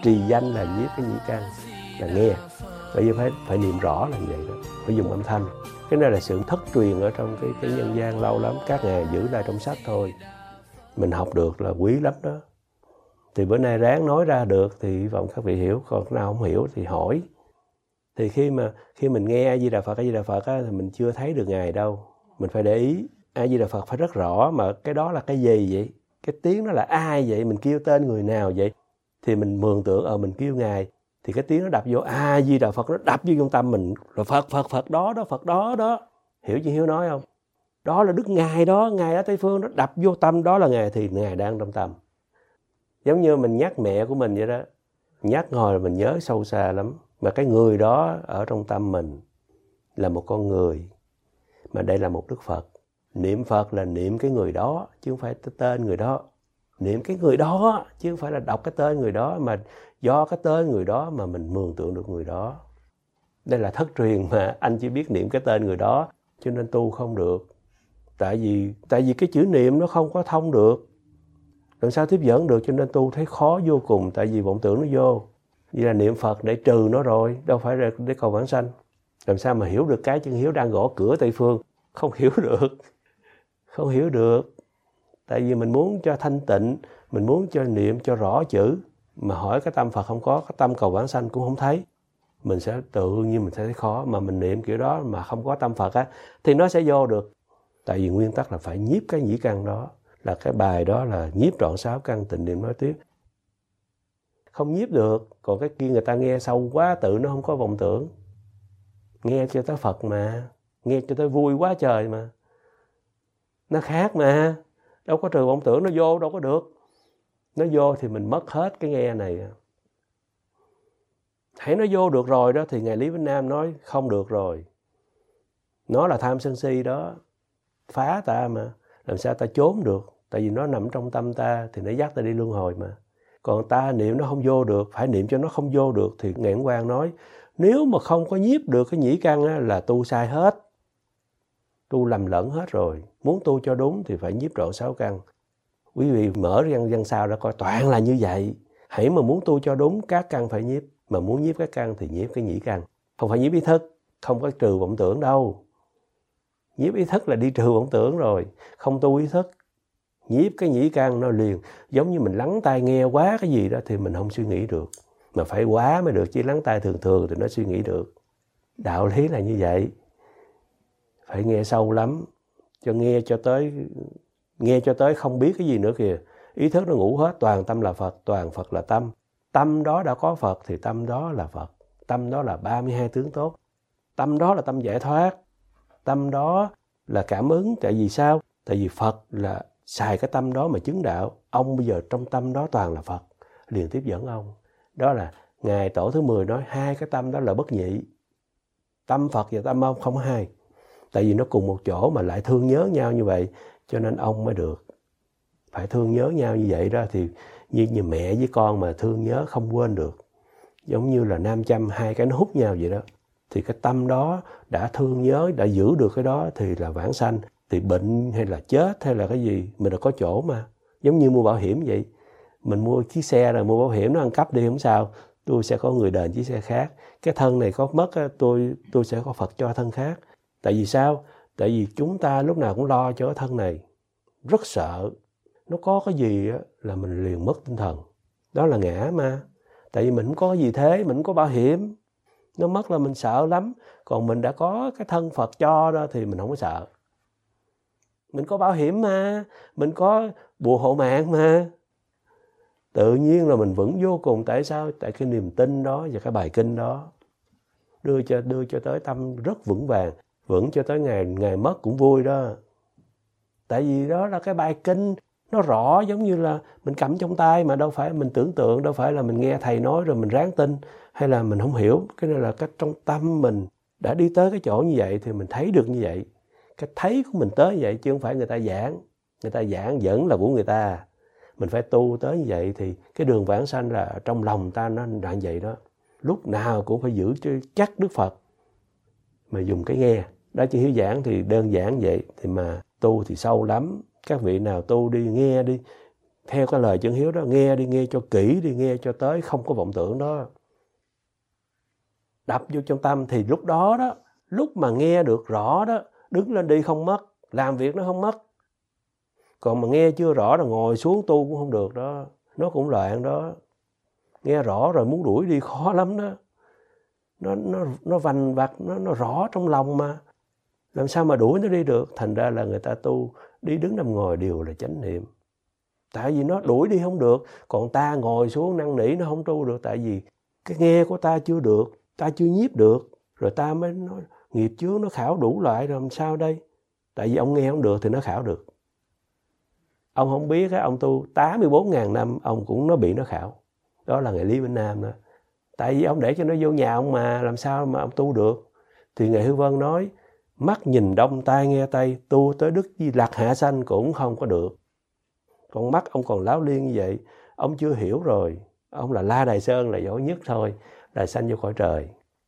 trì danh là nhiếp cái nhĩ căn, là nghe. Bởi vì phải niệm rõ là như vậy đó, phải dùng âm thanh. Cái này là sự thất truyền ở trong cái nhân gian lâu lắm, các ngài giữ lại trong sách thôi. Mình học được là quý lắm đó. Thì bữa nay ráng nói ra được thì hy vọng các vị hiểu, còn nào không hiểu thì hỏi. Thì khi mình nghe A Di Đà Phật á, thì mình chưa thấy được ngài đâu. Mình phải để ý, A Di Đà Phật phải rất rõ mà cái đó là cái gì vậy? Cái tiếng đó là ai vậy? Mình kêu tên người nào vậy? Thì mình mường tượng mình kêu ngài, thì cái tiếng nó đập vô A Di Đà Phật, nó đập vô trong tâm mình, rồi Phật đó. Hiểu chị Hiếu nói không? Đó là Đức Ngài đó, Ngài ở Tây Phương, nó đập vô tâm, đó là Ngài, thì Ngài đang trong tâm. Giống như mình nhắc mẹ của mình vậy đó, nhắc hồi là mình nhớ sâu xa lắm. Mà cái người đó ở trong tâm mình là một con người, mà đây là một Đức Phật. Niệm Phật là niệm cái người đó, chứ không phải tên người đó. Niệm cái người đó, chứ không phải là đọc cái tên người đó, mà do cái tên người đó mà mình mường tượng được người đó. Đây là thất truyền mà anh chỉ biết niệm cái tên người đó, cho nên tu không được. Tại vì cái chữ niệm nó không có thông được, làm sao tiếp dẫn được, cho nên tu thấy khó vô cùng. Tại vì vọng tưởng nó vô. Vậy là niệm Phật để trừ nó rồi, đâu phải để cầu vãng sanh. Làm sao mà hiểu được cái chân Hiếu đang gõ cửa Tây Phương? Không hiểu được. Tại vì mình muốn cho thanh tịnh, mình muốn cho niệm cho rõ chữ, mà hỏi cái tâm Phật không có, cái tâm cầu vãng sanh cũng không thấy. Mình sẽ tự nhiên mình sẽ thấy khó. Mà mình niệm kiểu đó mà không có tâm Phật á, thì nó sẽ vô được. Tại vì nguyên tắc là phải nhiếp cái nhĩ căn đó. Là cái bài đó là nhiếp trọn 6 căn tịnh niệm nói tiếp. Không nhiếp được. Còn cái kia người ta nghe sâu quá, tự nó không có vọng tưởng. Nghe cho tới Phật mà, nghe cho tới vui quá trời mà. Nó khác mà. Đâu có trừ vọng tưởng, nó vô đâu có được. Nó vô thì mình mất hết cái nghe này. Hãy nó vô được rồi đó, thì Ngài Lý Vĩnh Nam nói không được rồi. Nó là tham sân si đó, phá ta mà. Làm sao ta trốn được? Tại vì nó nằm trong tâm ta thì nó dắt ta đi luân hồi mà. Còn ta niệm nó không vô được, phải niệm cho nó không vô được. Thì Ngài Ấn Quang nói, nếu mà không có nhiếp được cái nhĩ căn á, là tu sai hết. Tu lầm lẫn hết rồi. Muốn tu cho đúng thì phải nhiếp trọn 6 căn. Quý vị mở văn sao ra coi, toàn là như vậy. Hãy mà muốn tu cho đúng, các căn phải nhiếp. Mà muốn nhiếp các căn thì nhiếp cái nhĩ căn. Không phải nhiếp ý thức, không có trừ vọng tưởng đâu. Nhiếp ý thức là đi trừ vọng tưởng rồi. Không tu ý thức, nhiếp cái nhĩ căn nó liền. Giống như mình lắng tai nghe quá cái gì đó thì mình không suy nghĩ được. Mà phải quá mới được, chứ lắng tai thường thường thì nó suy nghĩ được. Đạo lý là như vậy. Phải nghe sâu lắm. Nghe cho tới không biết cái gì nữa kìa. Ý thức nó ngủ hết, toàn tâm là Phật, toàn Phật là tâm. Tâm đó đã có Phật thì tâm đó là Phật. Tâm đó là 32 tướng tốt. Tâm đó là tâm giải thoát. Tâm đó là cảm ứng. Tại vì sao? Tại vì Phật là xài cái tâm đó mà chứng đạo. Ông bây giờ trong tâm đó toàn là Phật, liền tiếp dẫn ông. Đó là Ngài Tổ thứ 10 nói hai cái tâm đó là bất nhị. Tâm Phật và tâm ông không hai. Tại vì nó cùng một chỗ mà lại thương nhớ nhau như vậy, cho nên ông mới được. Phải thương nhớ nhau như vậy đó, thì như mẹ với con mà thương nhớ không quên được. Giống như là nam châm, hai cái nó hút nhau vậy đó. Thì cái tâm đó đã thương nhớ, đã giữ được cái đó thì là vãng sanh. Thì bệnh hay là chết hay là cái gì, mình đã có chỗ mà. Giống như mua bảo hiểm vậy. Mình mua chiếc xe rồi mua bảo hiểm, nó ăn cắp đi không sao. Tôi sẽ có người đền chiếc xe khác. Cái thân này có mất, tôi sẽ có Phật cho thân khác. Tại vì sao? Tại vì chúng ta lúc nào cũng lo cho cái thân này. Rất sợ. Nó có cái gì là mình liền mất tinh thần. Đó là ngã mà. Tại vì mình không có cái gì thế, mình không có bảo hiểm. Nó mất là mình sợ lắm. Còn mình đã có cái thân Phật cho đó thì mình không có sợ. Mình có bảo hiểm mà. Mình có bùa hộ mạng mà. Tự nhiên là mình vững vô cùng. Tại sao? Tại cái niềm tin đó và cái bài kinh đó. Đưa cho tới tâm rất vững vàng. Vững cho tới ngày mất cũng vui đó. Tại vì đó là cái bài kinh. Nó rõ, giống như là mình cầm trong tay mà đâu phải mình tưởng tượng, đâu phải là mình nghe thầy nói rồi mình ráng tin, hay là mình không hiểu. Cái này là cái trong tâm mình đã đi tới cái chỗ như vậy thì mình thấy được như vậy. Cái thấy của mình tới như vậy, chứ không phải người ta giảng. Người ta giảng vẫn là của người ta. Mình phải tu tới như vậy thì cái đường vãng sanh là trong lòng ta nó đoạn vậy đó. Lúc nào cũng phải giữ cho chắc Đức Phật. Mà dùng cái nghe. Đó, chứ Hiếu giảng thì đơn giản vậy. Thì mà tu thì sâu lắm. Các vị nào tu đi, nghe đi. Theo cái lời chân hiếu đó, nghe đi, nghe cho kỹ đi, nghe cho tới không có vọng tưởng đó. Đập vô trong tâm thì lúc đó đó, lúc mà nghe được rõ đó, đứng lên đi không mất, làm việc nó không mất. Còn mà nghe chưa rõ là ngồi xuống tu cũng không được đó, nó cũng loạn đó. Nghe rõ rồi muốn đuổi đi khó lắm đó. Nó vành vặt, nó rõ trong lòng mà. Làm sao mà đuổi nó đi được? Thành ra là người ta tu đi đứng nằm ngồi đều là chánh niệm. Tại vì nó đuổi đi không được. Còn ta ngồi xuống năn nỉ nó không tu được. Tại vì cái nghe của ta chưa được, ta chưa nhiếp được. Rồi ta mới nói nghiệp chướng nó khảo đủ loại rồi làm sao đây? Tại vì ông nghe không được thì nó khảo được. Ông không biết á, ông tu 84.000 năm ông cũng nó bị nó khảo. Đó là Ngài Lý Vĩnh Nam đó. Tại vì ông để cho nó vô nhà ông mà làm sao mà ông tu được. Thì Ngài Hư Vân nói mắt nhìn đông tai nghe tây, tu tới Đức Di Lặc hạ sanh cũng không có được. Con mắt ông còn láo liên như vậy, ông chưa hiểu rồi. Ông là La Đài Sơn là giỏi nhất thôi, là sanh vô cõi trời.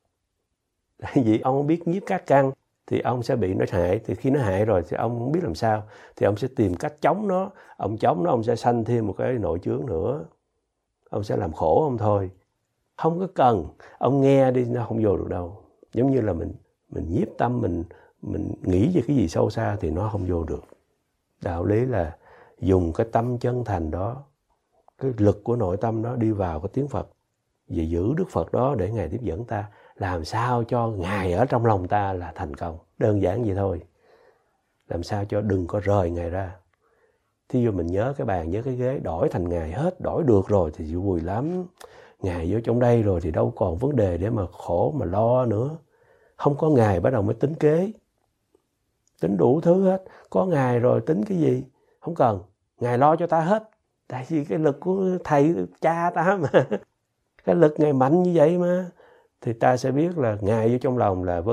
Tại vì ông không biết nhiếp các căn thì ông sẽ bị nó hại. Thì khi nó hại rồi thì ông không biết làm sao, thì ông sẽ tìm cách chống nó. Ông chống nó, ông sẽ sanh thêm một cái nội chướng nữa. Ông sẽ làm khổ ông thôi. Không có cần, ông nghe đi nó không vô được đâu. Giống như là mình nhiếp tâm, mình nghĩ về cái gì sâu xa thì nó không vô được. Đạo lý là dùng cái tâm chân thành đó, cái lực của nội tâm đó đi vào cái tiếng Phật, và giữ Đức Phật đó để Ngài tiếp dẫn ta. Làm sao cho Ngài ở trong lòng ta là thành công. Đơn giản vậy thôi. Làm sao cho đừng có rời Ngài ra. Thí dụ mình nhớ cái bàn, nhớ cái ghế, đổi thành Ngài hết, đổi được rồi thì vui lắm. Ngài vô trong đây rồi thì đâu còn vấn đề để mà khổ mà lo nữa. Không có Ngài bắt đầu mới tính kế. Tính đủ thứ hết. Có Ngài rồi tính cái gì? Không cần. Ngài lo cho ta hết. Tại vì cái lực của thầy, cha ta mà. Cái lực Ngài mạnh như vậy mà. Thì ta sẽ biết là Ngài vô trong lòng là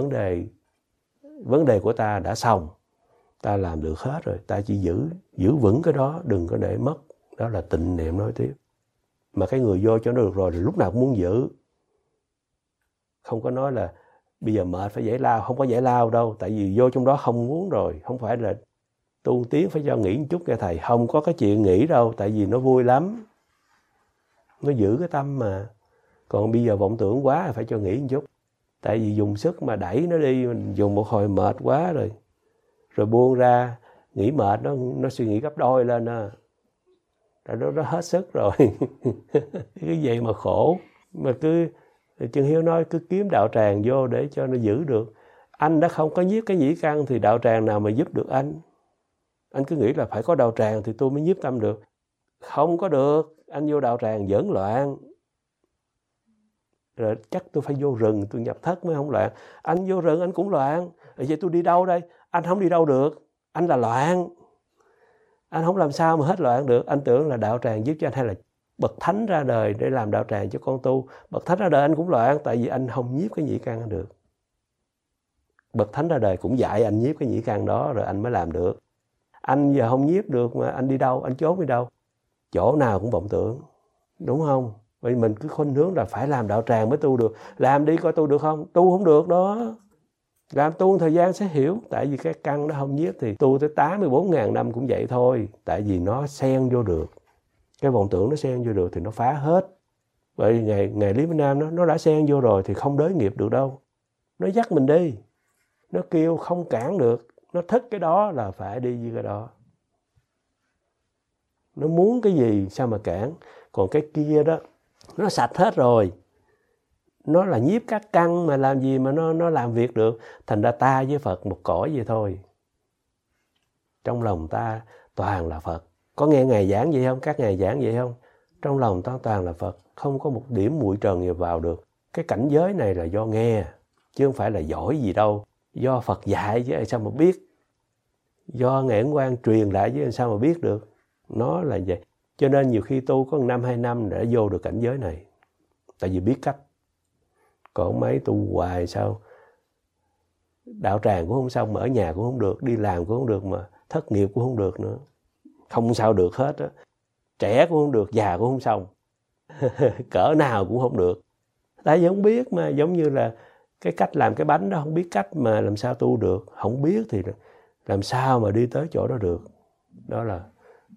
vấn đề của ta đã xong. Ta làm được hết rồi. Ta chỉ giữ vững cái đó, đừng có để mất. Đó là tịnh niệm nói tiếp. Mà cái người vô cho nó được rồi thì lúc nào cũng muốn giữ. Không có nói là bây giờ mệt phải giải lao. Không có giải lao đâu. Tại vì vô trong đó không muốn rồi. Không phải là tu tiến phải cho nghỉ một chút nghe thầy. Không có cái chuyện nghỉ đâu. Tại vì nó vui lắm. Nó giữ cái tâm mà. Còn bây giờ vọng tưởng quá thì phải cho nghỉ một chút. Tại vì dùng sức mà đẩy nó đi. Mình dùng một hồi mệt quá rồi. Rồi buông ra. Nghỉ mệt nó suy nghĩ gấp đôi lên. Nó hết sức rồi. Cái gì mà khổ. Mà cứ Chân Hiếu nói cứ kiếm đạo tràng vô để cho nó giữ được. Anh đã không có nhiếp cái nhĩ căn thì đạo tràng nào mà giúp được anh. Anh cứ nghĩ là phải có đạo tràng thì tôi mới nhiếp tâm được. Không có được. Anh vô đạo tràng vẫn loạn. Rồi chắc tôi phải vô rừng, tôi nhập thất mới không loạn. Anh vô rừng anh cũng loạn. Vậy tôi đi đâu đây? Anh không đi đâu được. Anh là loạn. Anh không làm sao mà hết loạn được. Anh tưởng là đạo tràng giúp cho anh, hay là bậc thánh ra đời để làm đạo tràng cho con tu. Bậc thánh ra đời anh cũng loạn. Tại vì anh không nhiếp cái nhĩ căn được. Bậc thánh ra đời cũng dạy anh nhiếp cái nhĩ căn đó rồi anh mới làm được. Anh giờ không nhiếp được mà anh đi đâu? Anh trốn đi đâu? Chỗ nào cũng vọng tưởng. Đúng không? Vậy mình cứ khuynh hướng là phải làm đạo tràng mới tu được. Làm đi coi tu được không? Tu không được đó. Làm tu thời gian sẽ hiểu. Tại vì cái căn nó không nhiếp thì tu tới 84.000 năm cũng vậy thôi. Tại vì nó xen vô được. Cái vọng tưởng nó xen vô được thì nó phá hết. Vậy Ngài Lý Vĩnh Nam nó đã xen vô rồi thì không đới nghiệp được đâu. Nó dắt mình đi. Nó kêu không cản được. Nó thích cái đó là phải đi với cái đó. Nó muốn cái gì sao mà cản. Còn cái kia đó nó sạch hết rồi. Nó là nhiếp các căn mà làm gì mà nó làm việc được. Thành ra ta với Phật một cõi vậy thôi. Trong lòng ta toàn là Phật. Có nghe Ngài giảng vậy không? Các Ngài giảng vậy không? Trong lòng ta toàn là Phật. Không có một điểm muội trần gì vào được. Cái cảnh giới này là do nghe. Chứ không phải là giỏi gì đâu. Do Phật dạy chứ sao mà biết. Do Ngài Ấn Quang truyền lại chứ sao mà biết được. Nó là vậy. Cho nên nhiều khi tu có 1-2 năm để vô được cảnh giới này. Tại vì biết cách. Còn mấy tu hoài sao? Đạo tràng cũng không xong, mà ở nhà cũng không được, đi làm cũng không được, mà thất nghiệp cũng không được nữa. Không sao được hết á. Trẻ cũng không được, già cũng không xong. Cỡ nào cũng không được. Tại vì không biết mà, giống như là cái cách làm cái bánh đó, không biết cách mà làm sao tu được. Không biết thì làm sao mà đi tới chỗ đó được. Đó là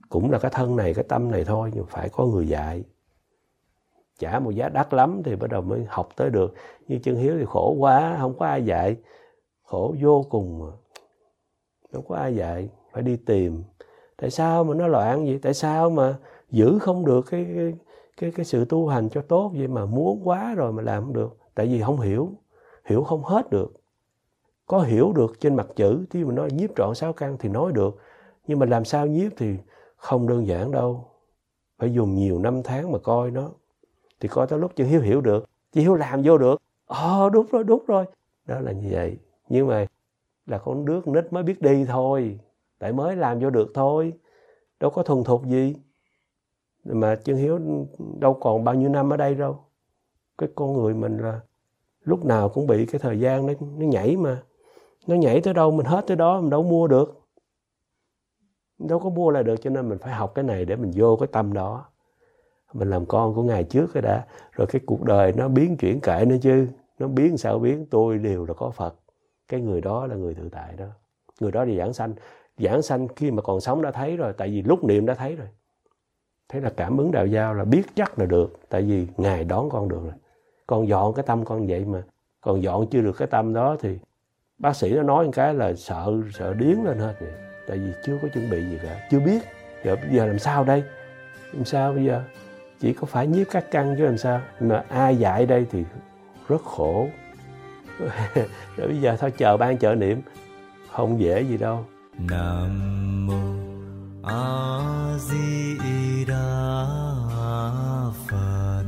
cũng là cái thân này, cái tâm này thôi, nhưng phải có người dạy. Trả một giá đắt lắm thì bắt đầu mới học tới được. Như chân Hiếu thì khổ quá, không có ai dạy. Khổ vô cùng mà. Không có ai dạy, phải đi tìm. Tại sao mà nó loạn vậy? Tại sao mà giữ không được cái sự tu hành cho tốt vậy mà muốn quá rồi mà làm không được? Tại vì không hiểu, hiểu không hết được. Có hiểu được trên mặt chữ, thì mình nói nhiếp trọn 6 căn thì nói được. Nhưng mà làm sao nhiếp thì không đơn giản đâu. Phải dùng nhiều năm tháng mà coi nó. Thì coi tới lúc chân Hiếu hiểu được. Chân Hiếu làm vô được. Đúng rồi. Đó là như vậy. Nhưng mà là con đứa con nít mới biết đi thôi. Tại mới làm vô được thôi. Đâu có thuần thục gì. Mà chân Hiếu đâu còn bao nhiêu năm ở đây đâu. Cái con người mình là lúc nào cũng bị cái thời gian nó nhảy mà. Nó nhảy tới đâu mình hết tới đó, mình đâu mua được. Đâu có mua lại được, cho nên mình phải học cái này để mình vô cái tâm đó. Mình làm con của ngày trước cái đã. Rồi cái cuộc đời nó biến chuyển kệ nữa chứ. Nó biến sao biến, tôi đều là có Phật. Cái người đó là người tự tại đó. Người đó thì giảng sanh. Giảng sanh khi mà còn sống đã thấy rồi. Tại vì lúc niệm đã thấy rồi. Thế là cảm ứng đạo giao là biết chắc là được. Tại vì Ngài đón con được rồi. Con dọn cái tâm con vậy mà. Còn dọn chưa được cái tâm đó thì bác sĩ nó nói một cái là sợ điếng lên hết vậy. Tại vì chưa có chuẩn bị gì cả. Chưa biết. Giờ làm sao đây? Làm sao bây giờ? Chỉ có phải nhiếp các căn chứ làm sao? Mà ai dạy đây thì rất khổ. Rồi bây giờ thôi chờ ban trợ niệm. Không dễ gì đâu. Nam mô A Di Đà Phật.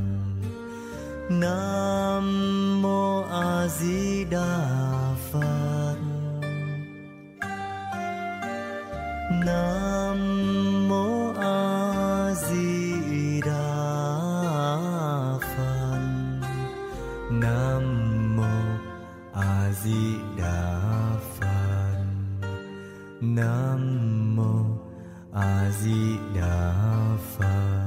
Nam mô A Di Đà Phật. Nam mô A Di Đà Phật. Nam mô A Di Đà Phật. Nam mô A Di Đà Phật.